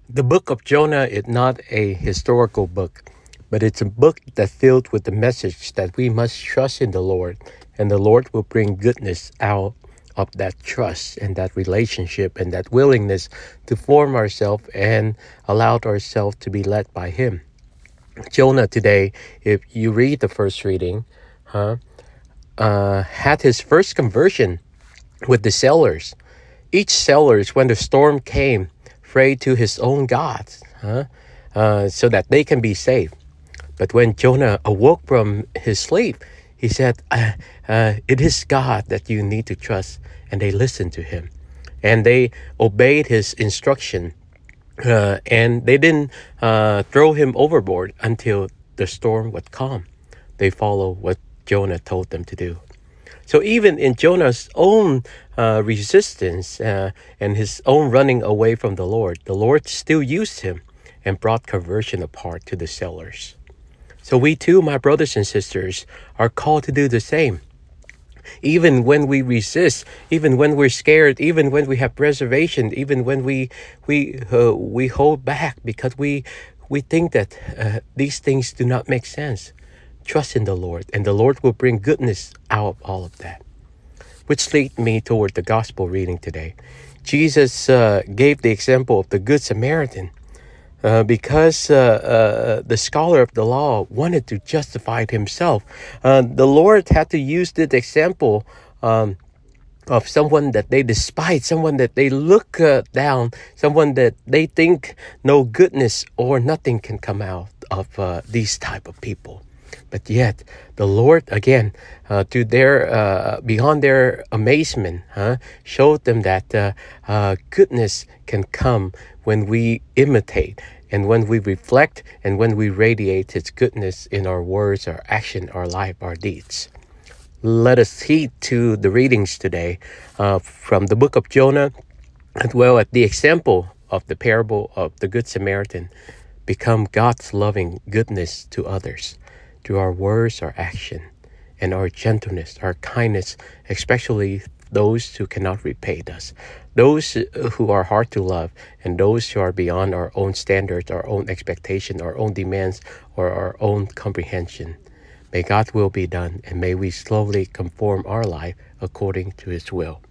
The book of Jonah is not a historical book, but it's a book that's filled with the message that we must trust in the Lord, and the Lord will bring goodness out of that trust and that relationship and that willingness to form ourselves and allow ourselves to be led by Him. Jonah today, if you read the first reading, had his first conversion with the sailors. Each sailor, when the storm came, prayed to his own gods so that they can be saved. But when Jonah awoke from his sleep, he said, it is God that you need to trust. And they listened to him. And they obeyed his instruction. And they didn't throw him overboard until the storm was calm. They followed what Jonah told them to do. So even in Jonah's own resistance and his own running away from the Lord still used him and brought conversion apart to the sailors. So we too, my brothers and sisters, are called to do the same. Even when we resist, even when we're scared, even when we have reservation, even when we hold back because we think that these things do not make sense. Trust in the Lord, and the Lord will bring goodness out of all of that. Which leads me toward the gospel reading today. Jesus gave the example of the Good Samaritan because the scholar of the law wanted to justify himself. The Lord had to use this example of someone that they despise, someone that they look down, someone that they think no goodness or nothing can come out of these type of people. But yet, the Lord, again, to their beyond their amazement, showed them that goodness can come when we imitate and when we reflect and when we radiate His goodness in our words, our action, our life, our deeds. Let us heed to the readings today from the book of Jonah, as well as the example of the parable of the Good Samaritan. Become God's loving goodness to others through our words, our action, and our gentleness, our kindness, especially those who cannot repay us, those who are hard to love, and those who are beyond our own standards, our own expectation, our own demands, or our own comprehension. May God's will be done, and may we slowly conform our life according to His will.